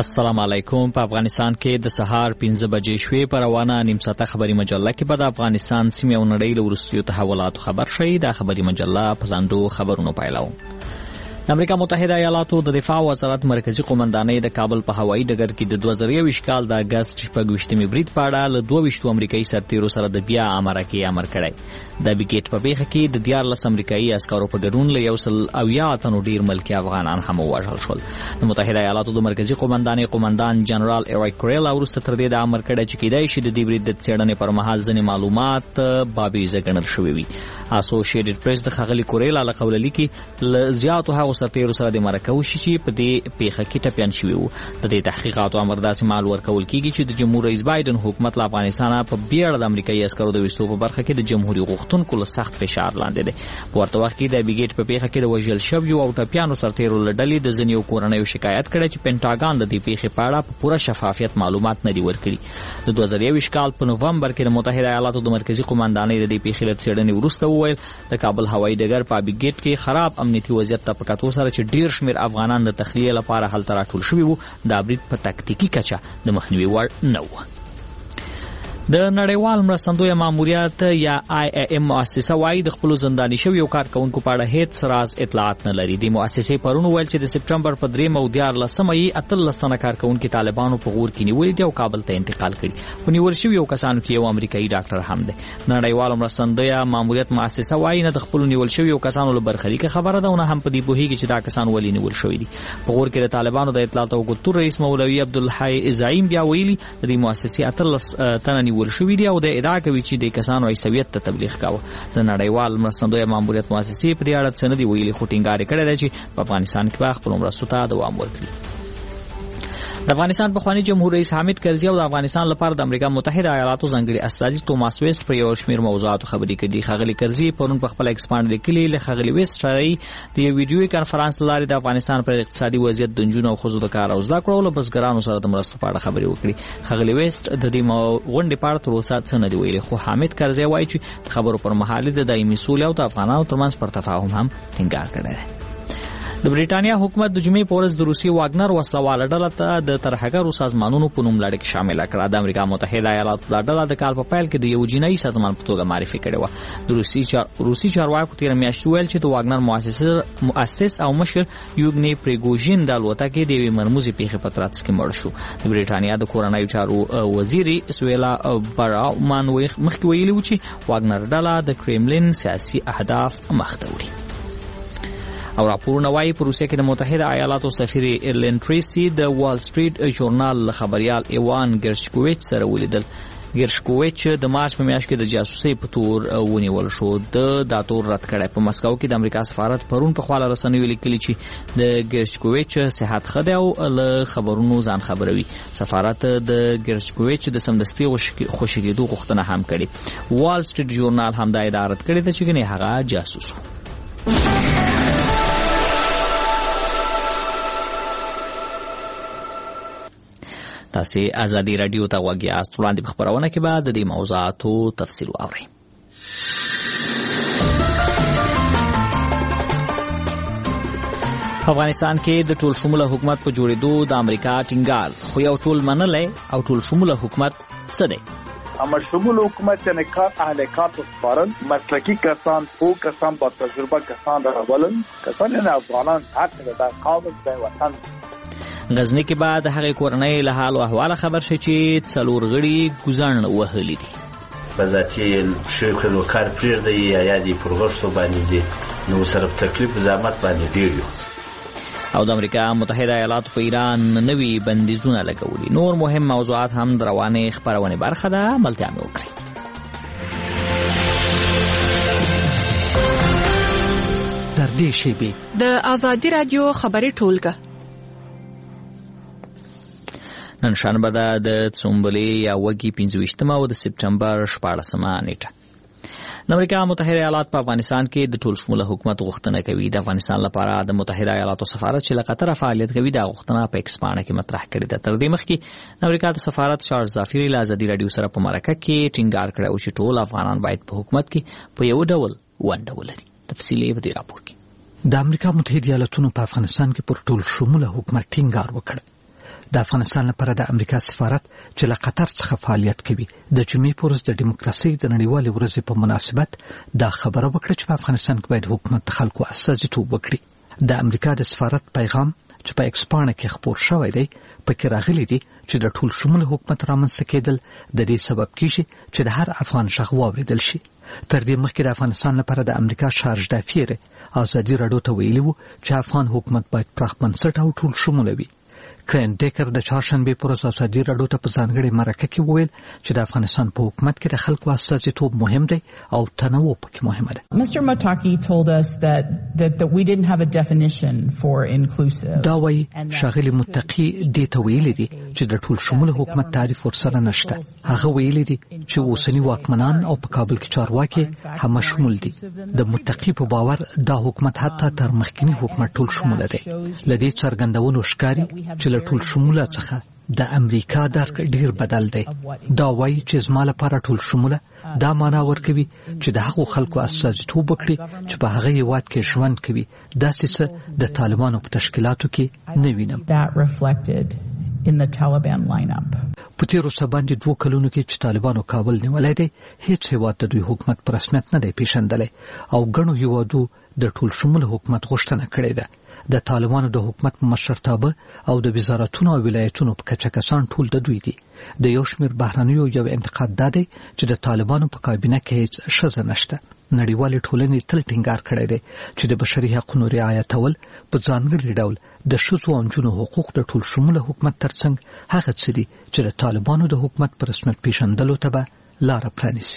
السلام علیکم. په افغانستان کې د سهار 15 بجې شوې په روانه نیم ساعته خبري مجله کې به د افغانستان سیمې او نړۍ له وروستیو تحولاتو خبر شي. د خبري مجله په لاندو خبرونو پیلو. د امریکا متحده ایالاتو د دفاع وزارت مرکزی قومندانۍ د کابل په هوایي ډګر کې د 2021 کال د اگست 26 برید په اړه له 22 امریکایي سرتیرو سره د بیا امرکه امر کړی. د بیګیټ په پیښه کې د 14 امریکایي عسکرو په ګډون له 100 تنو ډیر ملکی افغانان هم وژل شول. د متحده ایالاتو د مرکزی قومندانۍ قومندان جنرال ایریک کریل وروسته تر دې د امر کړی چې کېدای شي د دې برید د څېړنې پر مهال ځینې معلومات بابیزه ګڼل شوي وي. اسوسییټډ پریس د ښاغلي کریل له قوله لیکي له زیاتو هغو سرتیرو سره د مرکه وشي چې په دې پیښه کې ټپیان شوي وو. د دې تحقیقاتو امر داسې مال ورکول کیږي چې د جمهور رئیس بایدن حکومت له افغانستان په بیړه د امریکایي عسکرو د وستو په برخه کې د جمهوریت غوښتونکو له سخت فشار لاندې دی. په ورته وخت کې د بیګیټ په پیښه کې د وژل شویو او ټپیانو سرتیرو له ډلې د ځینو کورنیو شکایت کړی چې پینټاګان د دې پیښې په اړه په پوره شفافیت معلومات نه دی ورکړي. د 2021 کال په نوومبر کې د متحده ایالاتو د مرکزی قومندانۍ د دې پیښې له څېړنې وروسته وویل د کابل هوایي ډګر په بیګیټ کې خراب امنیتي وضعیت ته په کتو سره چې ډیر شمیر افغانان د تخلیه لپاره هلته راټول شوي وو، دا برید په تکتیکي کچه د مخنیوي وړ نه و. د نړیوال مرستندویه ماموریت یا IAM مؤسسه وايي د خپل زنداني شویو کارکونکو په اړه هیڅ راز اطلاعات نه لري. د مؤسسې پرون ویل چې د سپټمبر په 3 او 14 اتلس تنه کارکونکو طالبانو په غور کې نیولې دي او کابل ته انتقال کړي. په نیول شویو کسانو کې یو امریکایي ډاکټر هم دی. نړیوال مرستندویه ماموریت مؤسسه وايي نه د خپل نیول شویو کسانو له برخلیک خبره ده او نه هم په دې پوهیږي چې دا کسان ولې نیول شوي دي. په غور کې د طالبانو د اطلاعات او کلتور رئیس مولوي عبدالحی زعیم بیا ویلي د دې مؤسسې اتلس تنه نیول شوي دي او د ادعا کوي چې د کسانو عیسویت ته تبلیغ کاوه. د نړیوال مرستندویه ماموریت مؤسسې په دې اړه څه نه دی ویلي، خو ټینګار کړی دی چې په افغانستان کې به خپلو مرستو ته دوام ورکړي. د افغانستان پخوانی جمهور رئیس حامد کرزي او د افغانستان لپاره د امریکا متحده ایالاتو ځانګړي استازي ټوماس ویسټ پر یو شمېر موضوعاتو خبرې کړي. ښاغلي کرزي پرون په خپل ایکسپانډ لیکلي له ښاغلي ویسټ سره د یو ویډیوي کانفرنس لارې د افغانستان پر اقتصادي وضعیت د نجونو او ښځو د کار او زده کړو له بزګرانو سره د مرستو په اړه خبرې وکړي. ښاغلي ویسټ د دې غونډې په اړه تر اوسه څه نه دي ویلي، خو حامد کرزي وایي چې د خبرو پر مهال د دایمي سولې او د افغانانو ترمنځ پر تفاهم هم ټینګار کړی دی. د بریټانیا حکومت د جمعې په ورځ د روسي واګنر وسلواله ډله ته د ترهګرو سازمانونو په نوم لړۍ کې شامله کړه. د امریکا متحده ایالاتو دا ډله د کال په پیل کې د یو جنایي سازمان په توګه معرفي کړې وه. د روسي چارواکو تېره میاشت ویل چې د واګنر مؤسس او مشر یوګني پریګوژین د الوتکې د یوې مرموزې پیښې په ترڅ کې مړ شو. د بریټانیا د کورنیو چارو وزیري سویلا براومان مخکې ویلي و چې واګنر ډله د کرملین سیاسي اهداف مخته وړي. او راپورونه وايي په روسیه کې د متحده ایالاتو سفیر ایرلین ټریسی د وال سټریټ ژورنال خبريال ایوان ګرشکوویچ سره ولیدل. ګرشکوویچ د مارچ په میاشت کې د جاسوسۍ په تور ونیول شو. د تور رد کړی. په مسکو کې د امریکا سفارت پرون په خواله رسنیو لیکلي چې د ګرشکوویچ صحت ښه دی او له خبرونو ځان خبروي. سفارت د ګرشکوویچ د سمدستي خوشي کېدو غوښتنه هم کړې. وال سټریټ ژورنال هم دا ادعا رد کړې ده چې ګنې هغه جاسوس و. تاسو ازادي رادیو ته غوږ یاست. وړاندې په خبرونه کې به د دې موضوعاتو تفصیل واورئ. په افغانستان کې د ټول شموله حکومت په جوړېدو د امریکا ټینګار، خو یو ټول منلی او ټول شموله حکومت څه دی؟ اما شمول حکومت یعنی کار اهل کار سپارل، مسلکی کسان، او کسان با تجربه کسان را ولن، کسان یعنی افغانان حق در قوم د وطن. غزنی کې بعد هغه کورنۍ له حال او احوال خبر شي چې څلور غړي ګزارن وهلي دي. په ذاتي شرکت کار پرېږدي یا دې پروګرامو باندې دي نو سره تکلیف زحمت باندې ډیر. او د امریکا متحده ایالاتو په ایران نوي بندیزونه لګولي. نور مهم موضوعات هم د روانې خبرونې برخه ده. ملتیا مې وکړئ. در دې شیبې د ازادي رادیو خبري ټولګه نن شنبه ده د څومبلې یا وږي 25 او د سپټمبر 14 نیټه. د امریکا متحده ایالات په افغانستان کې د ټول شموله حکومت غوښتنه کوي. د افغانستان لپاره د متحده ایالاتو سفارت چې له قطر فعالیت کوي دا غوښتنه په ایکسپانډ کې مطرح کړې ده. تر دې مخکې د امریکا د سفارت چارلز ظافیری له ازادي رادیو سره په مرکه کې ټینګار کړی و چې ټول افغانان باید په حکومت کې په یو ډول ونډه ولري. تفصیل یې په دې راپور کې. د امریکا متحده ایالاتونو په افغانستان کې پر ټول شموله حکومت ټینګار وکړ. د افغانستان لپاره د امریکا سفارت چې له قطر څخه فعالیت کوي د جمعې په ورځ د دیموکراسي د نړیوالې ورځې په مناسبت دا خبره وکړه چې په افغانستان کې باید حکومت د خلکو استازیتوب وکړي. د امریکا د سفارت پیغام چې په ایکس پاڼه کې خپور شوی دی پکې راغلي دي چې د ټول شموله حکومت رامنځته کېدل د دې سبب کیږي چې د هر افغان غږ واورېدل شي. تر دې مخکې د افغانستان لپاره د امریکا شارج دافیر ازادي راډیو ته ویلي وو چې افغان حکومت باید پراخ بنسټ او ټول شموله وي. کرین ډیکر د چهارشنبه پر ورځ ازادي راډیو ته په ځانګړي مرکه کې وویل چې د افغانستان په حکومت کې د خلکو استازیتوب مهم دی او تنوع پکې مهمه ده. Mr. Motaki told us that we didn't have a definition for inclusive. دا وایي شاغلي متقي دې ته ویلي دي چې د ټول شموله حکومت تعریف ورسره نشته. هغه ویلي دي چې اوسنی واکمنان او په کابل کې چارواکي هم شمول دي. د متقي په باور دا حکومت حتی تر مخکنی حکومت ټول شموله دی. لدې څرګندونو ښکاري چې له ټول شموله څخه د امریکا درک ډیر بدل دی. دا وایي چې زما لپاره ټول شموله دا معنا ورکوي چې د هغو خلکو استازیتوب وکړي چې په هغه هیواد کې ژوند کوي. داسې څه د طالبانو په تشکیلاتو کې نه وینم. په تیرو څه باندې 2 کلونو کې چې طالبانو کابل نیولای دی هیڅ هیواد د دوی حکومت په رسمیت نه دی پیژندلی او ګڼو هیوادو د ټول شموله حکومت غوښتنه کړې ده. د طالبانو د حکومت مشرتابه او د وزارتونو او ولایتونو په کچه کسان ټول د دوی دي. د یو شمېر بهرنیو یو انتقاد دی چې د طالبانو په کابینه کې هیڅ ښځه نشته. نړیوالې ټولنې تل ټینګار کړی دی چې د بشري حقوقو رعایتول په ځانګړي ډول د ښځو او نجونو حقوق د ټول شموله حکومت ترڅنګ هغه څه دي چې د طالبانو د حکومت په رسمیت پیژندلو ته به لاره پرانیسي.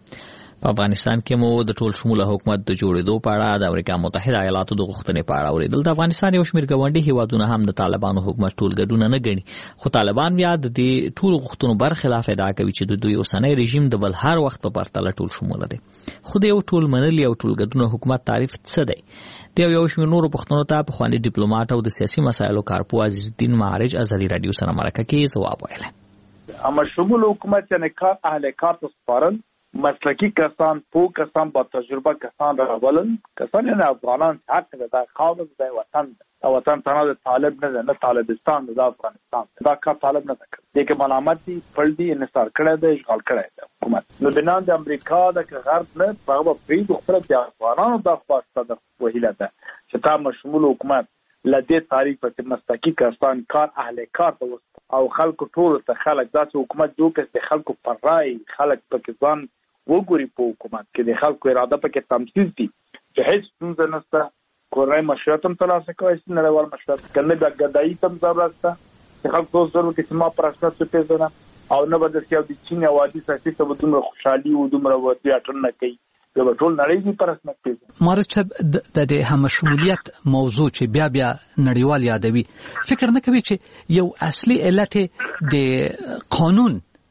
په افغانستان کې مو د ټول شموله حکومت د جوړېدو په اړه د امریکا متحده ایالاتو د غوښتنې په اړه اوریدل. د افغانستان یو شمېر ګاونډي هیوادونه هم د طالبانو حکومت ټولګډونه نه ګڼي، خو طالبان بیا د دې ټول غوښتنو برخلاف ادعا کوي چې د دوی اوسنی رژیم د بل هر وخت په پرتله ټول شموله دی. خو د یو ټول منلي او ټولګډونه حکومت تعریف څه دی؟ د یو شمېر نورو پوښتنو ته پخواني ډیپلوماټ او د سیاسي مسایلو کارپوه عزیز الدین معارج ازادي راډیو سره مرکه کې ځواب ویلی. اما شمول حکومت یعنی کار اهل کار ته سپارل، مسلکی کسان، پوه کسان، با تجربه کسان راولن، کسان یعنی افغانان حق ده، دا خاوز ده وطن ده. وطن تنها ده طالب نه ده، نه طالبستان ده، افغانستان ده. دا کار طالب نه ده. دیگه ملامت دی، پل دی، انحصار کرده ده، اشغال کرده ده حکومت. نو بنان ده امریکا ده که غرب نه، باقی پرید اختره ده افغانان ده خواسته ده وحیله ده. چطا مشمول حکومت لدې تعریف چې مسلکی کسان کار اهل کار ته او خلکو ټول ته خلک داسې حکومت جوړ کړي چې خلکو پر رای خلک پکې ځان وګوري په حکومت کې د خلکو اراده پکې تمثیل دي چې هیڅ څه نشته. کورای مشورت هم ترلاسه کوي، نړیوال مشورت کنه د ګدایي تم ضرورت ده چې خلکو ضرور کې ما پرسته څه پیژنه او نه بده چې د چین وادي ساتي ته دومره خوشحالي او دومره ودی اټن نه کوي د ټول نړۍ په پرسته پیژنه. مارچ د هم شمولیت موضوع چې بیا نړیوال یادوي، فکر نه کوي چې یو اصلي علت د قانون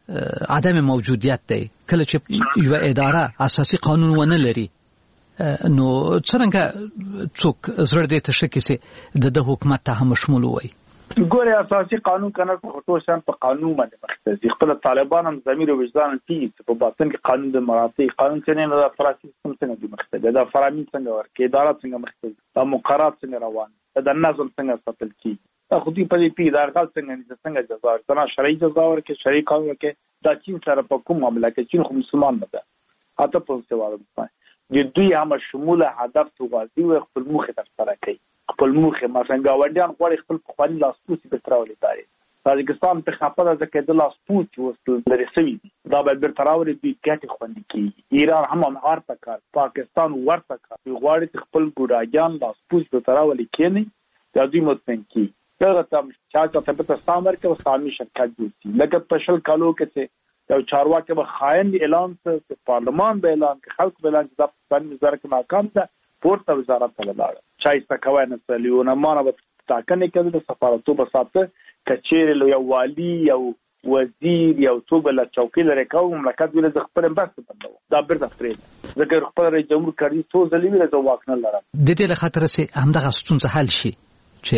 عدم موجودیت دی. کله چې یو اداره اساسي قانون ونه لري نو څنګه څوک زړه دې تشکي سي د حکومت ته هم شمول وي. ګوره اساسي قانون کنه ټول شان په قانون باندې مختص خپل طالبان هم ضمیر او وجدان چې په باطن کې قانون د مراتب قانون څنګه نه د فراسي سیستم څنګه د مختص د فرامین څنګه ورکې اداره څنګه مختص د مقررات څنګه روان د نظم څنګه ساتل کی خو دې په دې پی د ارغال څنګه جزا ورکړه شرعي جزا ورکړي شرعي قانون کې دا چین سره په کوم معاملې کې چین خو مسلمان نه ده اته په څه وایي د دوی هم شموله هدف توغازي او خپل مخه تر سره کوي. خپل مخه مثلا گاونډیان غواړي خپل خپل لاسپوڅي به تراولي داري تاجکستان په خپله ځکه د لاسپوڅي وسل لري سوي دا به بر تراولي د ګټي خوندي کی ایران هم ورته کار پاکستان ورته کار غواړي خپل ګوډاګان لاسپوڅي به تراولي کینی د دوی متن کی دا تم چاته په سامر کې وسامي شرکت دي لکه پښل کالو کې یو چارواکي به خاين اعلان ته پارلمان به اعلان کې خلک به اعلان چې د پاکستان وزارت ناکام ده پورته وزارت ته لاړ چایسته کوي نه سلیونه مانه به تاکنه کوي د سفارتو په ساته کچېر یو والی یو وزیر یو توبه لا چوکي لري کوم مملکت ویل ز خپل بس بندو دا بیرته فرید ځکه خپل رئیس جمهور کړي څو ځلې ویل ز واکنه لرم د دې له خاطر سي همدغه ستونزه حل شي چې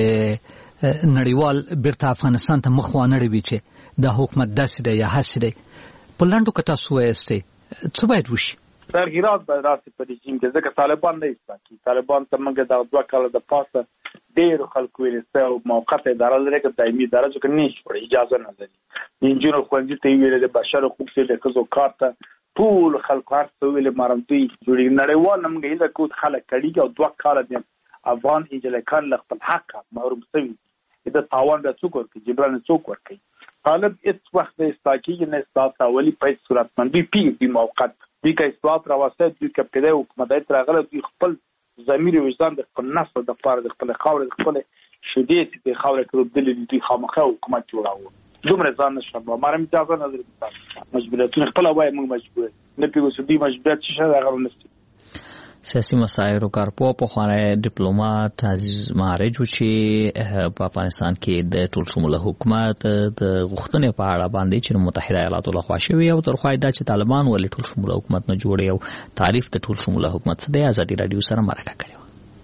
نړیوال بیرته افغانستان ته مخ وانه وي چې د حکومت داسې دی یا هسې دی په لاندو کې تاسو وایسته څه باید وشي؟ تغییرات به راسي په رژیم کې ځکه طالبان نه ایستا کی طالبان ته موږ د 2 کال د پاسه ډېر خلکو ویل او موقته اداره لري چې دایمي اداره ځکه نه شوړي اجازه نه لري د انجینر خوندې ته ویل د بشر حقوق ته کزو کارته ټول خلکو هرڅه ویل مرمتي جوړي نړیوال موږ یې د کوت خلک کړي او 2 کال د افغان اجلکان خپل حق محروم شوی د تاوان د څوک ورکړي جبران څوک ورکړي طالب هیڅ وخت د استاکي نه استاد اولی په صورت باندې پی موقت دي که اصلاحات راوستل دي که په دې حکومت راغله دي خپل ضمیر وجدان د خپل نسل د پاره د خپل خاور د خپل شدید د خاور کې بدل دي خامخه حکومت جوړاو دومره ځان نشم ما رم اجازه نه لري مجبوریت خپل وای موږ مجبور نه پیږو دي مجبوریت څه هغه غوښنه سیاسي مسایل کارپو په خوانه ډیپلوماټ عزیز مارج چې په افغانستان کې د ټول شموله حکومت د غوښتنې په اړه باندې چې متحده ایالاتو لخوا شوی او تر خوای دا چې طالبان ولې ټول شموله حکومت نه جوړي او تعریف د ټول شموله حکومت څخه د ازادي رادیو سره مرکه کړې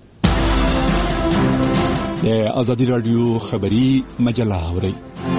و. د ازادي رادیو خبری مجله اوري.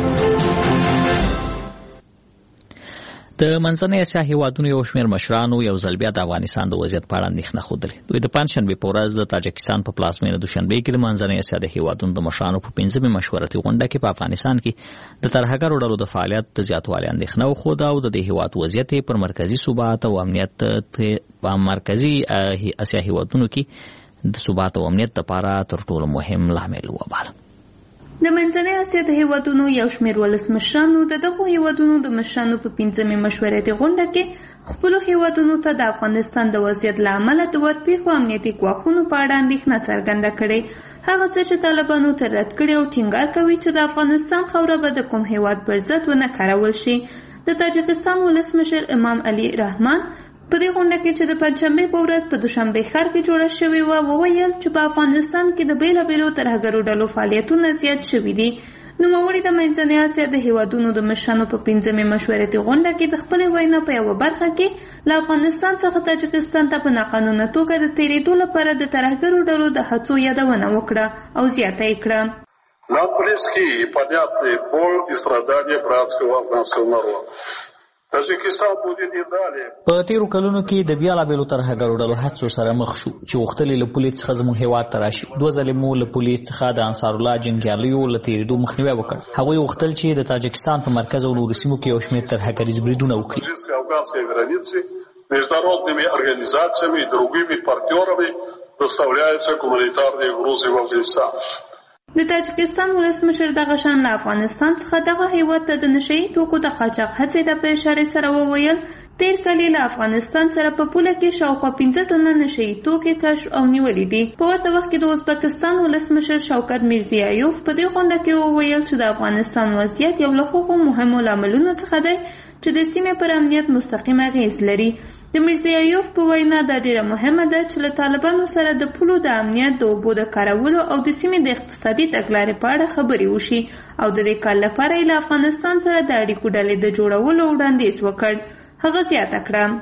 د منځنۍ اسیا هیوادونو یو شمېر مشرانو یو ځل بیا د افغانستان د وضعیت په اړه اندېښنه ښودلې. دوی د پنجشنبې په ورځ د تاجکستان په پلازمینه دوشنبه کې د منځنۍ اسیا د هیوادونو د مشرانو په 15مې مشورتي غونډه کې په افغانستان کې د ترهګرو ډلو د فعالیت د زیاتوالي اندېښنه وښوده او د دې هیواد وضعیت پر مرکزي ثبات او امنیت په مرکزي اسیا هیوادونو کې د ثبات او امنیت لپاره تر ټولو مهم لامل وباله. د منځنۍ اسیا د هیوادونو یو شمېر ولسمشرانو د دغو هیوادونو د مشرانو په 15مې مشورتي غونډه کې خپلو هیوادونو ته د افغانستان د وضعیت له امله د ورپېښو امنیتي ګواښونو په اړه اندېښنه څرګنده کړې. هغه څه چې طالبانو تر رد کړي او ټینګار کوي چې د افغانستان خاوره به د کوم هیواد پر ضد ونه کارول شي. د تاجکستان ولسمشر امام علي رحمان په دې غونډه کې چې د پنجشنبې په ورځ په دوشنبه ښار کې جوړه شوې وه وویل چې په افغانستان کې د بېلابېلو ترهګرو ډلو فعالیتونه زیات شوي دي. نوموړي د منځنۍ اسیا د هیوادونو د مشرانو په 15مې مشورتي غونډه کې د خپلې وینا په یوه برخه کې له افغانستان څخه تاجکستان ته په ناقانونه توګه د تېرېدو لپاره د ترهګرو ډلو د هڅو یادونه وکړه او زیاته یې کړه. Нам близки и понятны боль и страдания братского афганского народа. په تیرو کلونو کې د بیلابېلو ترهګرو ډلو هڅو سره مخ شو چې غوښتل له پولیس څخه زموږ هیواد ته راشي. 2 ځلې مو له پولیس څخه د انصار الله جنګیالیو له تېرېدو مخنیوی وکړ. هغوی غوښتل چې د تاجکستان په مرکز او نورو سیمو کې یو شمېر ترهګریز بریدونه وکړي. международными организациями и другими партнерами доставляются гуманитарные грузы в Афганистан. د تاجکستان ولسمشر دغه شان له افغانستان څخه دغه هیواد ته د نشهیي توکو د قاچاق هڅې ته په اشارې سره وویل تیر کال له افغانستان سره په پوله کې شاوخوا 15 ټنه نشهیي توکي کشف او نیولي دي. په ورته وخت کې د ازبکستان ولسمشر شوکت میرزیایوف په دې غونډه کې وویل چې د افغانستان وضعیت یو له هغو مهمو لاملونو څخه دی چې د سیمې پر امنیت مستقیم اغیز لري. د میرزیایوف په وینا دا ډیره مهمه ده چې له طالبانو سره د پولو د امنیت د اوبو د کارولو او د سیمې د اقتصادي تګلارې په اړه خبرې وشي او د دې کار لپاره یې له افغانستان سره د اړیکو ډلې د جوړولو وړاندیز وکړ. هغه زیاته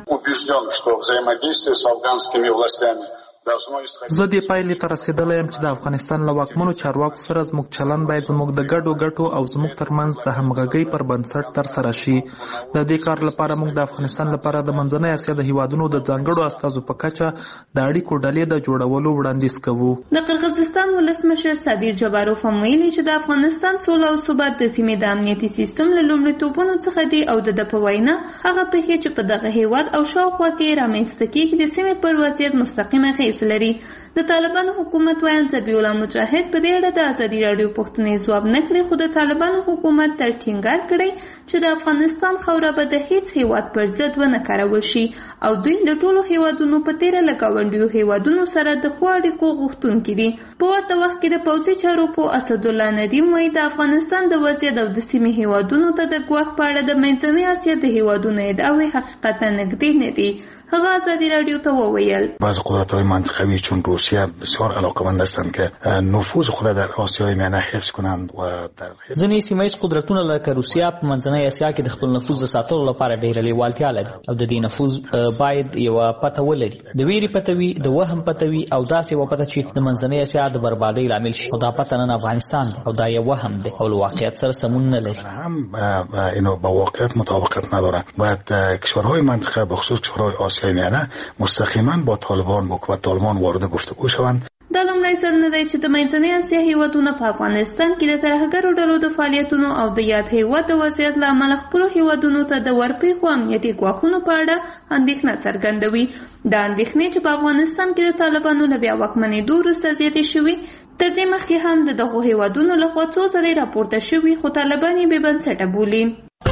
کړه زه دې پایلې ته رسېدلی یم چې د افغانستان له واکمنو چارواکو سره زموږ چلند باید زموږ د ګډو ګټو او زموږ ترمنځ د همغږۍ پر بنسټ ترسره شي. د دې کار لپاره موږ د افغانستان لپاره د منځنۍ اسیا د هیوادونو د ځانګړو استازو په کچه د اړیکو ډلې د جوړولو وړاندیز کوو. د قرغیزستان ولسمشر صادر جباروف هم ویلي چې د افغانستان سوله او ثبات د سیمې د امنیتي سیستم له لومړیتوبونو څخه دی او د په وینا هغه پېښې چې په دغه هیواد او شاوخوا کې رامنځته کېږي د سیمې پر وضعیت مستقیم اغېز لري. د طالبانو حکومت ویاند ذبیح الله مجاهد په دې اړه د ازادي راډیو پوښتنې ځواب نه کړي خو د طالبانو حکومت تر ټینګار کړی چې د افغانستان خاوره به د هیڅ هیواد پر ضد ونه کارول شي او دوی له ټولو هیوادونو په تیره له ګاونډیو هیوادونو سره د ښو اړیکو غوښتونکي دي. په ورته وخت کې د پوځي چارو په اسدالله ندیم وایي د افغانستان د وضعیت او د سیمې هیوادونو ته د ګواښ په اړه د منځنۍ اسیا د هیوادونو ادعاوې حقیقتا نږدې نه دي. هغه ازادي راډیو ته وویل بعض قدرت‌های منطقوی چون روسیه بسیار علاقمند هستند که نفوذ خود در آسیای میانه حفظ کنند و در ځینې سیمه‌ایز قدرتونه لکه روسیه په منځنۍ اسیا کې د خپل نفوذ ساتلو لپاره ډېره لیوالتیا لري او د دې نفوذ باید یو پته ولري د ویری پته وي د وهم پته وي او داسې و پته چې د منځنۍ اسیا د بربادۍ لامل شي او دا پته نن افغانستان دی او دا یو وهم دی او واقعیت سره سمون نه لري هم اینو با واقعیت مطابقت نداره. باید کشورهای منطقه به خصوص کشورهای آسیای میانه مستقیما با طالبان و طالبان وارد گفتگو شوند. دا لومړی ځل نه دی چې د منځنۍ اسیا هیوادونه په افغانستان کې د ترهګرو ډلو د فعالیتونو او د یاد هیواد د وضعیت له امله خپلو هیوادونو ته د ورپېښو امنیتي ګواښونو په اړه اندېښنه څرګندوي. دا اندېښنې چې په افغانستان کې د طالبانو له بیا واکمنېدو وروسته زیاتې شوي، تر دې مخکې هم د دغو هیوادونو لخوا څو ځلې راپورته شوي، خو طالبان یې بې بنسټه بولي.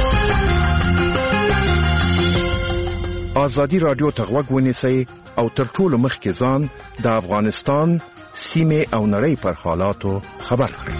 آزادي رادیو ته غوږ ونیسئ او تر ټولو مخکې ځان د افغانستان سیمه او نړۍ پر حالاتو خبر کړئ.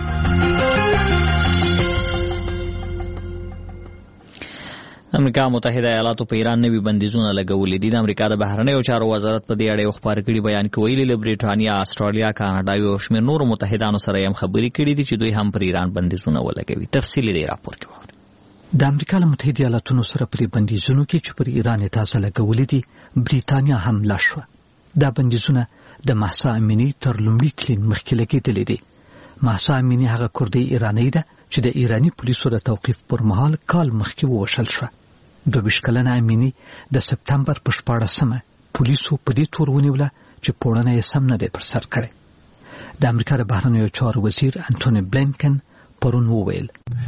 امریکا متحده ایالاتو په ایران نوي بندیزونه لګولي دي. د امریکا د بهرنیو چارو وزارت په دې اړه یو خبر کړي بیان کې ویلي له بریټانیا، استرالیا، کاناډا او شمېر نورو متحدانو سره هم خبرې کړي دي چې دوی هم پر ایران بندیزونه ولګوي. تفصیلي دی راپور کې وایي. د امریکا له متحده ایالاتونو سره پر بندیزونو کې چې پر ایران تازه لګولې دي بریټانیا هم لا شو. دا بندیزونه د مهسا امینی تر لومړي تلین مخکې لګېدلې دي. مهسا امینی هغه کردی ایرانی ده چې د ایرانی پولیسو د توقیف پر مهال کال مخکې ووژل شوه. 22 کلنه امینی د سپتمبر په 14مه پولیسو په دې تور ونیوله چې پوړنه یې سم نه دی پر سر کړی. د امریکا د بهرنیو چارو وزیر انټونی بلینکن پرون وویل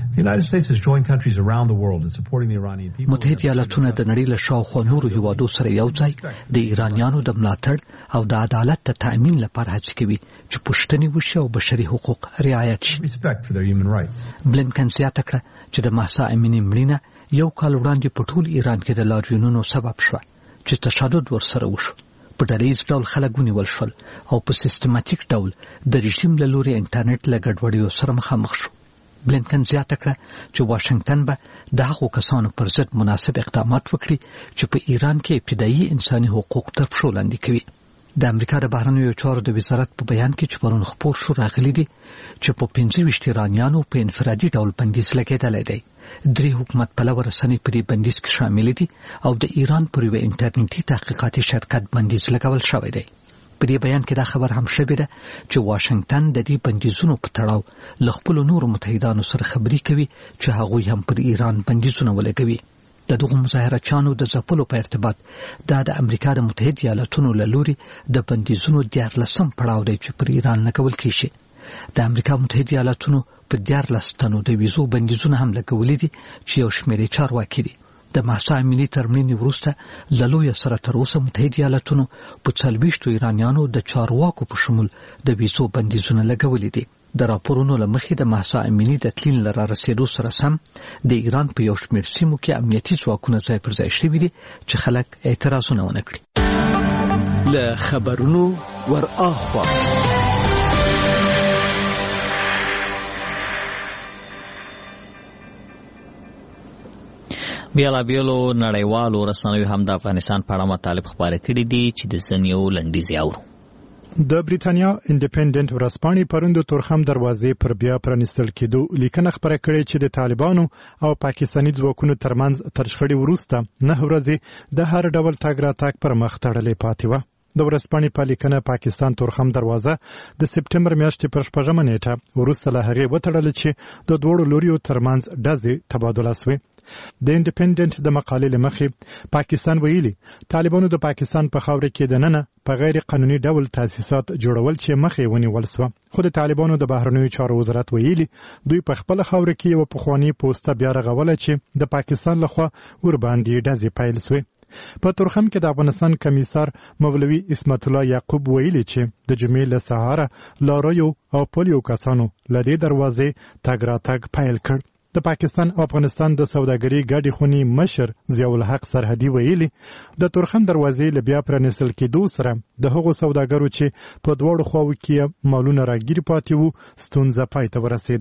متحده ایالاتونه د نړۍ له شاوخوا نورو هیوادو سره یو ځای د ایرانیانو د ملاتړ او د عدالت د تأمین لپاره هڅې کوي چې پوښتنې وشي او بشري حقوق رعایت شي. بلینکن زیاته کړه چې د مهسا امینی مړینه یو کال وړاندې په ټول ایران کې د لاریونونو سبب شوه چې تشدد ورسره وشو. په ډلهییز ډول خلک ونیول شول او په سیستماتیک ډول د رژیم له لوري انټرنیټ له ګډوډیو سره مخامخ شو. بلینکن زیاته کړه چې واشنگټن به د هغو کسانو پر ضد مناسب اقدامات وکړي چې په ایران کې ابتدایي انساني حقوق تر پښو لاندې کوي. د امریکا د بهرنیو چارو د وزارت په بیان کې چې پرون خپور شو راغلي دي چې په 25 ایرانیانو په انفرادي ډول بندیز لګېدلی دی. 3 حکومت پلوه رسنۍ په دې بندیز کې شامل دي او د ایران پر یوه انټرنیټي تحقیقاتي شرکت بندیز لګول شوی دی. په دې بیان کې دا خبر هم شوی ده چې واشنگټن د دې بندیزونو په تړاو له خپلو نورو متحدانو سره خبرې کوي چې هغوی هم پر ایران بندیزونه ولګوي. د دغو مظاهرچیانو د ځپلو په ارتباط دا د امریکا د متحده ایالاتونو له لوري د بندیزونو 14م پړاو دی چې پر ایران لګول کیږي. د امریکا متحده ایالاتونو په 14 تنو د ویزو بندیزونه هم لګولې دي چې یو شمېر چارواکي دي. د مهسا امینی تر مړینې وروسته له لویه سره تر اوسه متحده ایالاتونو په 40 ایرانیانو د چارواکو په شمول د ویزو بندیزونه لګولې دي. د راپورونو له مخې د مهسا امینی د تلین له رارسېدو سره سم د ایران په یو شمېر سیمو کې امنیتي ځواکونه ځای پر ځای شوي دي چې خلک اعتراضونه ونه کړي. له خبرونو ور اخوا بیلابیلو نړیوالو رسنیو هم د افغانستان په اړه مطالب خپاره کړي دي چې د ځینو لنډیز اورو. د بریټانیا انډیپندنت ورځپاڼې پرون د تورخم دروازې پر بیا پرانیستل کېدو لیکنه خپره کړې چې د طالبانو او پاکستاني ځواکونو ترمنځ تر شخړې وروسته 9 ورځې د هر ډول تګ راتګ پر مخ تړلې پاتې وه. د ورځپاڼې په لیکنه پاکستان تورخم دروازه د سپټمبر میاشتې پر 14مه نیټه وروسته له هغې وتړل چې د دوړو لوریو ترمنځ ډزې تبادله شوې. د انډیپندنت د مقالې لمخې پاکستان ویلي طالبانو د پاکستان په خاوره کې د ننه په غیر قانوني ډول تاسیسات جوړول چې مخې ونیول شو. خو د طالبانو د بهرنیو چارو وزارت ویلي دوی په خپل خاوره کې یو پخوانی پوسټه بیا رغوله چې د پاکستان لخوا ور باندې ډزې پیل شوې. په تورخم کې د افغانستان کمیسار مولوي اسمت الله یعقوب ویلي چې د جمعې له سهاره لاریو او پولیو کسانو له دې دروازې تګ راتګ پیل کړ. د پاکستان او افغانستان د سوداګرۍ ګډې خونې مشر ضیاء الحق سرحدي ویلي د تورخم دروازې له بیا پرانیستل کېدو سره د هغو سوداګرو چې په دواړو خواو کې مالونه راګیر پاتې وو ستونزه پای ته ورسېده.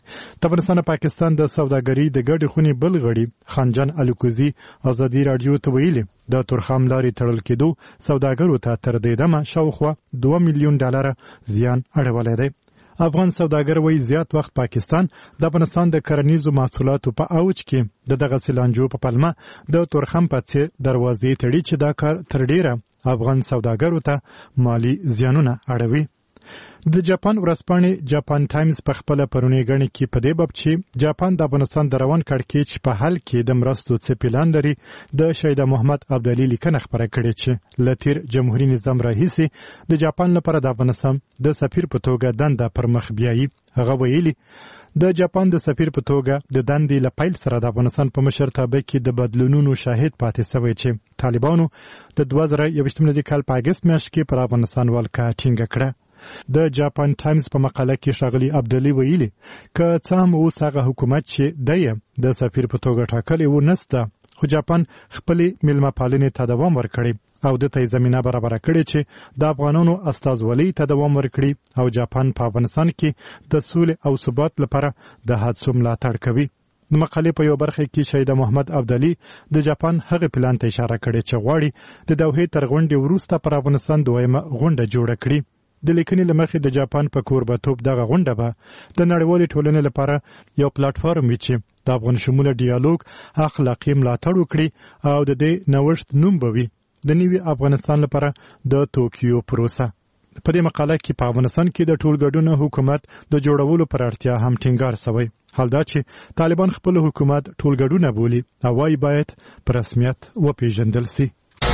د افغانستان پاکستان د سوداګرۍ د ګډې خونې بل غړي خانجان الکوزي ازادي رادیو ته ویلي د تورخم لارې تړل کېدو سوداګرو ته تر دې دمه شاوخوا $2 میلیون زیان اړولی دی. افغان سوداګر وایي زیات وخت پاکستان د افغانستان د کرنیزو محصولاتو په اوج کې د دغه سلانجو په پلمه د تورخم په څیر دروازې تړي چې دا کار تر ډیره افغان سوداګرو ته مالی زیانونه اړوي. د جاپان ورځپاڼې جاپان ټایمز په خپل پرونی غړي کې په دې باب چې جاپان د افغانستان د روان کړکېچ په حل کې د مرستو څه پلان لري د شهید محمد عبدالي لیکنه خبره کړې چې لتیر جمهوریت نظام راهیسي د جاپان لپاره د افغانستان د سفیر په توګه دنده پر مخ بیایي. هغه ویلي د جاپان د سفیر په توګه د دندې لپیل سره د افغانستان په مشرتابه کې د بدلونونو شاهد پاتې شوی چې طالبانو د 2021 کال په اگست میاشت کې پر افغانستان ولکه ټینګه کړه. د جاپان ټایمز په مقاله کې ښاغلي عبدالي ویلي که څه هم اوس هغه حکومت چې دی د سفیر په توګه ټاکلی و نسته، خو جاپان خپلې میلمه پالنې ته دوام ورکړی او دته زمینه برابره کړې چې د افغانانو استازولۍ ته دوام ورکړي او جاپان په افغانستان کې د سولې او ثبات لپاره د هڅو ملاتړ کوي. د مقالې په یو برخه کې شهید محمد عبدالي د جاپان هغه پلان ته اشاره کړې چې غواړي د دوحې تر غونډې وروسته پر افغانستان دویمه غونډه جوړه کړي. د لیکنې له مخې د جاپان په کوربه‌توب دغه غونډه به د نړیوالې ټولنې لپاره یو پلیټفارم وي چې د افغان شموله ډیالوګ اخلاقي ملاتړ وکړي او د دې نوښت نوم به وي د نوي افغانستان لپاره د توکیو پروسه. په دې مقاله کې په افغانستان کې د ټولګډون حکومت د جوړولو پر اړتیا هم ټینګار شوی. حال دا چې طالبان خپل حکومت ټولګډونه بولي او وايي باید په رسمیت وپیژندل شي.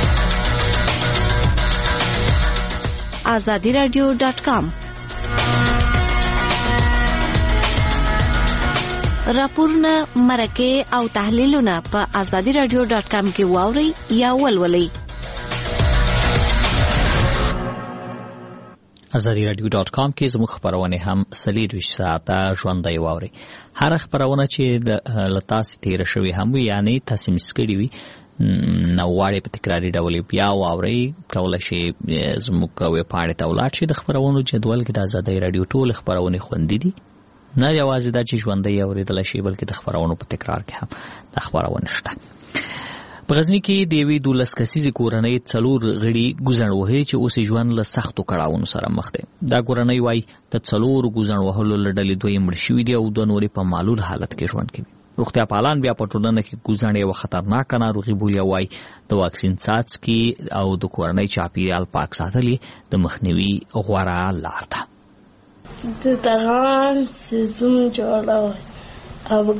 azadiradio.com راپورونه مرکه او تحلیلونه په azadiradio.com کې واوري یا ولولئ. azadiradio.com کې زموږ خبرونه هم 24 ساعته ژوندۍ واوري. هر خبرونه چې د لتاسي تیر شوی هم یعنی تاسو مسکړی وي نو واړې په تکراری ډول بیا واوري کولای شي زموږ ویب پاڼې ته ولاړ شي. د خبرونو جدول کې د آزادۍ رادیو ټول خبرونه خوندې دي، نه یوازې دا چې ژوندۍ اوریدل شي بلکې د خبرونو په تکرار کې هم د خبرونه شته. په غزنی کې د یوې 12 کسیزې کورنۍ 4 غړي ګوزڼ وهي چې اوس ژوند له سختو کړاوونو سره مخ دي. دا کورنۍ وايي د 4 ګوزڼ وهلو لړلې دوی مړ شوي دي او د نورې په معلول حالت کې ژوند کوي. روغتیا پالان بیا په ټولنه کې ګوزڼ یو خطرناک ناروغي بولي او وايي د واکسین څاڅکي او د کورنۍ چاپیریال پاک ساتل د مخنیوي غوره لار ده. د دغان سیزم جوړاوه او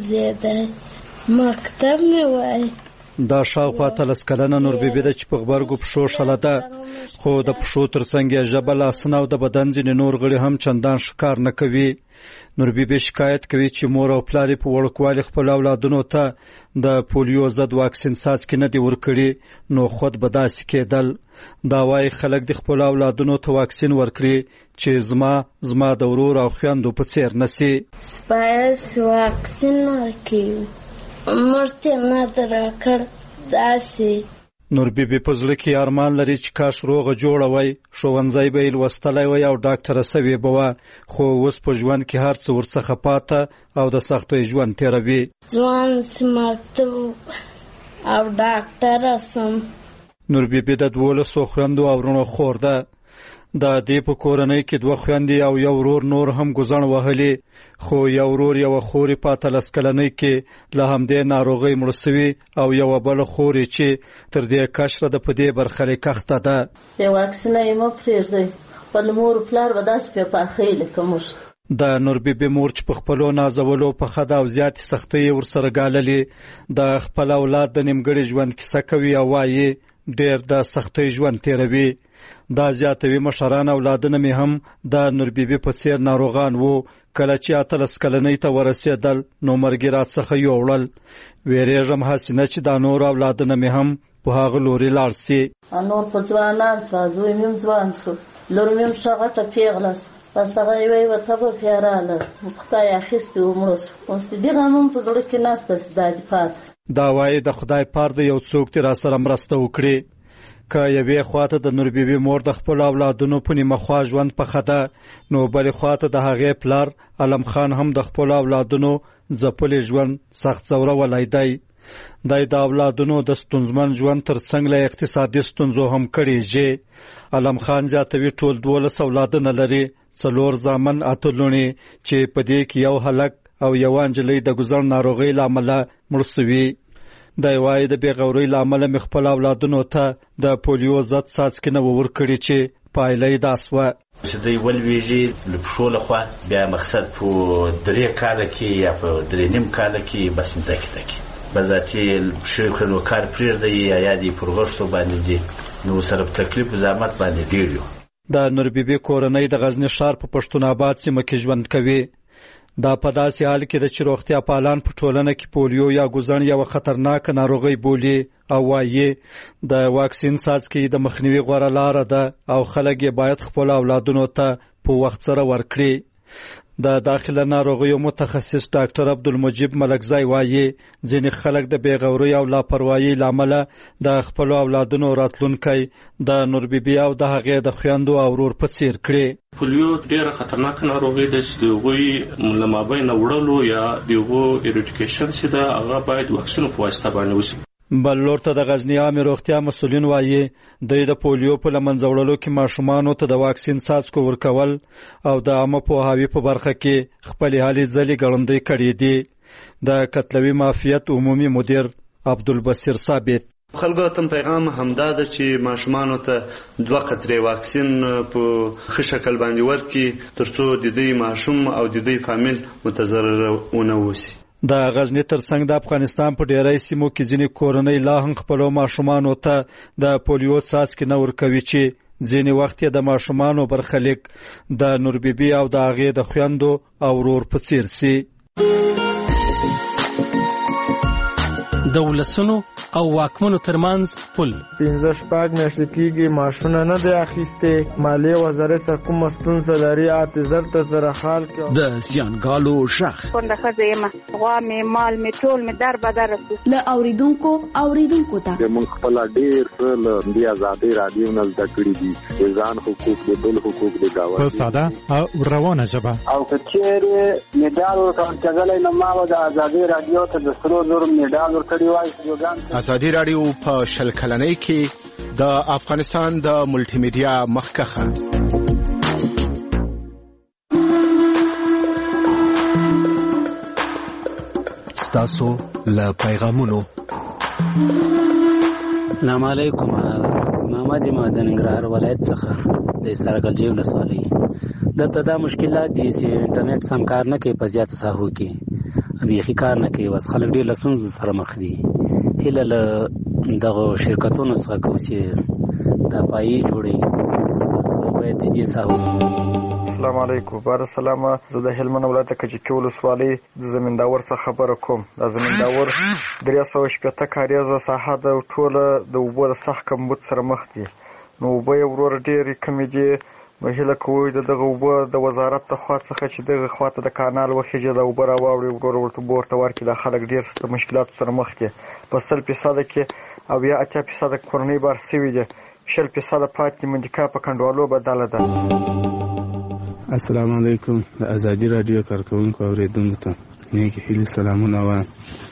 ګرځېده مکتب مې وای. دا شاوخوا 13 کلنه نور بیبي ده چې په غبرګو پښو شله ده، خو د پښو ترڅنګ یې ژبه، لاسونه او د بدن ځینې نور غړي هم چندان ښکار نه کوي. نور بیبي شکایت کوي چې مور او پلار یې په وړوکوالي خپل اولادونو ته د پولیو ضد واکسین څاڅکي نه دي ورکړي نو خود به داسې کېدل. دا وایي خلک د خپل اولادونو ته واکسین ورکړي چې زما د ورور او خویندو په څیر نسي. باید واکسین ورکړي مرته نه درکړ داسې. نور بیبي په زړه کې ارمان لري چې کاش روغه جوړه وای، ښوونځی به یې لوستلی وای او ډاکټره سوې به وه، خو اوس په ژوند کې هر څه ورڅخه پاته او د سختۍ ژوند تېروي. ځوان مکتب او ډاکټره سم. نور بیبي د 12 خویندو او وروڼو خور ده. د دې په کورنۍ کې 2 خویندې او یو ورور نور هم ګوزڼ وهلي، خو یو ورور یوه خورې په 13 کلنۍ کې له همدې ناروغۍ مړه سوي او یوه بله خورې چې تر دې کشره ده په دې برخلیک اخته ده. د واکسینه یې مه پرېږدئ، خپل مور پلار به داسې پرې پاخئ لکه موږ. د نور بیبي مور چې په خپلو نازولو پخه ده او زیاتې سختۍ یې ورسره ګاللې، د خپل اولاد د نیمګړي ژوند کیسه کوي او وایي ډېر د سختۍ ژوند تېروي. دا زیاتوي مشران اولادونه مې هم د نور بیبي په څیر ناروغان وو. کله چې 13 کلنۍ ته ورسېدل نو مرګ یې راڅخه یوړل. ویرېږم هسې نه چې دا نور اولادونه مې هم په هغه لوري لاړ سي. نور په ځوانان سوه، زوی مې هم ځوان سو، لور مې هم ښه غټه پیغله سوه، بس هغه یوه تبه پیراله خدای اخیستې و مړه سو. اوس د دې غم هم په زړه کې نسته چې دا دې پاته. دا وایي د خدای پار د یو څوک دې راسره مرسته وکړي. که یوې خواته د نور بیبي مور د خپل اولادونو په نیمه خوا ژوند پخه ده، نو بلې خواته د هغې پلار علم خان هم د خپل اولادونو ځپلي ژوند سخت ځورولی دی. دی د اولادونو د ستونزمن ژوند ترڅنګ له اقتصادي ستونزو هم کړېږي. علم خان زیاتوي ټول 12 اولادونه لري، 4 زامن، 8 لوڼې، چې په دې کې یو هلک او یو نجلۍ د ګزړ ناروغۍ له امله مړ شوي. دی وایي د بېغورۍ له امله مې خپل اولادونو ته د پولیو ضد څاڅکي نه ورکړي چې پایله یې دا شوه چې دوی ولویږي له پښو له خوا، بیا مقصد په 3 کاله کې یا په 3.5 کاله کې بس مځکې ته کې بذاتي پښې کړنو کار پرېږدي یا دې پر غوښتو باندې دي، نو سره په تکلیف زحمت باندې ډېر یو. د نور بیبي کورنۍ د غزني ښار په پښتون آباد سیمه کې ژوند کوي. دا په داسې حال کې ده چې روغتیا پالان په ټولنه کې پولیو یا ګوزن یوه خطرناکه ناروغۍ بولي او وایي د واکسین څاڅکي د مخنیوي غوره لاره ده او خلک یې باید خپل اولادونو ته په وخت سره ورکړي. د داخله ناروغیو متخصص ډاکټر عبدالمجید ملکزی وایي ځینې خلک د بېغورۍ او لاپروايي له امله د خپلو اولادونو راتلونکی د نور بیبي او د هغې د خویندو او ورور په څیر کړي. پولیو ډېره خطرناکه ناروغي ده چې د هغوی له مابینه وړلو یا د هغو ایریډیکیشن چې ده هغه باید واکسینو په واسطه باندې وشي. بل لور ته د غزني عامې روغتیا مسؤلین وایي دوی د پولیو په له منځه وړلو کې ماشومانو ته د واکسین څاڅکو ورکول او د عامه پوهاوي په برخه کې خپلې هلې ځلې ګړندۍ کړي دي. د کتلوي معافیت عمومي مدیر عبدالبصیر ثابت خلکو ته پیغام همدا ده چې ماشومانو ته 2 قطرې واکسین په ښه شکل باندې ورکړي ترڅو د دې ماشوم او د دې فامیل متضرر ونه وشي. د غزني ترڅنګ د افغانستان په ډیری سیمو کې ځینې کورنۍ لا هم خپلو ماشومانو ته د پولیو څاڅکي نه ورکوي چې ځینې وخت یې د ماشومانو برخلیک د نور بیبي او د هغې د خویندو او ورور په څیر سي. د ولسونو او واکمنو ترمنځ پل 15 میاشتې کېږي ماشونه نه دی اخیستې، مالیې وزارت څخه کومه ستونزه لري، اعتذار ته سره حال کې د زیانګالو شخ کونډه ښځه یم، غوا مې مال مې ټول مې در بدر رسو له اوریدونکو ته موږ خپل ډېر څه له دې ازادۍ رادیو نه زده کړي دي، د ځان حقوق د بل حقوق د گاونډي په ساده او روانه ژبه. او که چېرې مډال ورکول کېدلی نو ما به د ازادۍ رادیو ته د 300 مډال ورکړی وای. ازادي رادیو په 10 کلنۍ کې د افغانستان د ملټي میډیا مخکخه ستاسو له پیغامونو. السلام علیکم، محمد امام د ننګرهار ولایت څخه د سرګل جیو ولسوالۍ. دلته دا مشکلات دي چې انټرنیټ سم کار نه کوي په زیاتو ساحو کې، بیخي کار نه کوي، بس خلک ډېر له ستونزو سره مخ دي. هیله له دغه شرکتونو څخه کوو چې دا پایې جوړوي، بس باید د دې ساحو. السلام علیکم، بار سلامه. زه د هلمند ولایت کجکي ولسوالۍ د زمینداور څخه خبره کوم. د زمینداور 380 کاریزه ساحه د ټوله د اوبو د سخت کمبود سره مخ دي، نو اوبه یې ورور ډېرې کمې دي. نو هیله کوو د دغه اوبه د وزارت د خوا څخه چې دغه خواته د کانال وخیږي د اوبه راواوړي ورور ورته ورته ورکړي. دا خلک ډېر د مشکلاتو سره مخ دي. په 100% کې او یا 80% کورنۍ بار سوي دي، 20% پاتې منډیکا په کنډوالو بدله ده. السلام علیکم، د ازادي رادیو کارکونکو اوریدونکو ته نیک هیلې سلامونه وایم.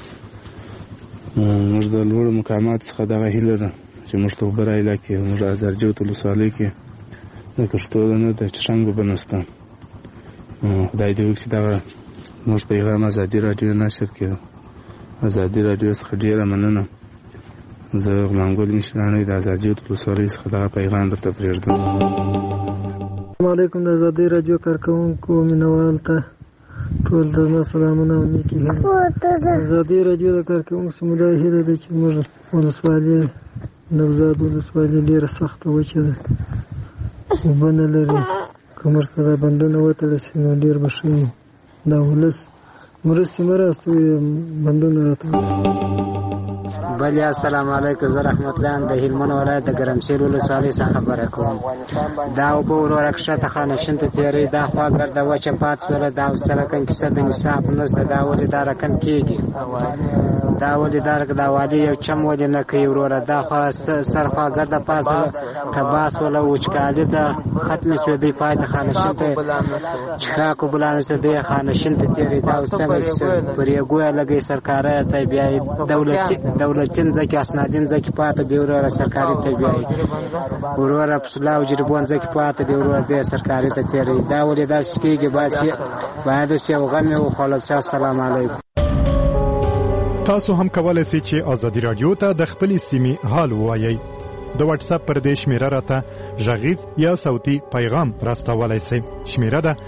موږ د لوړو مقامات څخه دغه هیله ده چې موږ ته اوبه رایله کړي. موږ ازارجو ولسوالۍ کې د کښتو نه د چشنګ اوبه نشته. خدای دې وکړي دغه موږ پیغام ازادي رادیو نشر کړي. ازادي رادیو څخه ډېره مننه. زه غلام ګل مشرانۍ د ازارجو ولسوالۍ څخه دغه پیغام درته پرېږدم. السلام علیکم، د ازادي رادیو کارکونکو مینوال ته ټول درنه سلامونه او نیکې هیلې. ازادي رادیو د کارکونکو سمودای هیله ده چې موږ ولسوالۍ نوزاد ولسوالۍ ډېره سخته وچه ده، اوبه نه لري. که موږ ته دا بندونه وتړل شي نو ډېر به ښه وي. دا ولس مرستې مه راستوي، بندونه راته. بل السلام علیکم، زه رحمت الله د هلمند ولایت د ګرمسیر ولسوالۍ څخه خبره کوم. دا په وروره کښته خانشین ته تیری دا خوا ګرده وچه پات سوله دا سره کن کیسه د نصاب نشته. دا ولې دا رقم کېږي؟ دا ولې دا والي یو چم ولې نه کوي وروره؟ دا خوا سرخوا ګرده پات سوله کباس ولا وچکالي ده ختمې شوې دی پای ته خانشین ته چخاکو بلانسته دی خانشین ته تیری دا اوس څنګه کیسه پر یې ګویا لګي سرکاره ته بیا دولتین ځکه اسنادین ځکه پاته دی وروره سرکاري ته بیا وروره پسلا او جربون ځکه پاته دی وروره د سرکاري ته تیری. دا ولې دا سکیږي باید چې وغنه او خلاص. السلام علیکم. تاسو هم کولای شئ چې ازادي رادیو ته د خپل سیمې حال ووایئ. د واتس اپ پر دې شمیره راته غږیز یا صوتي پیغام راستولای شئ. شمیره ده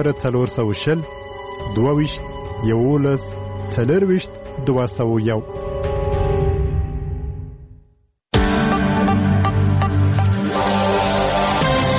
00420 22 11 24 201.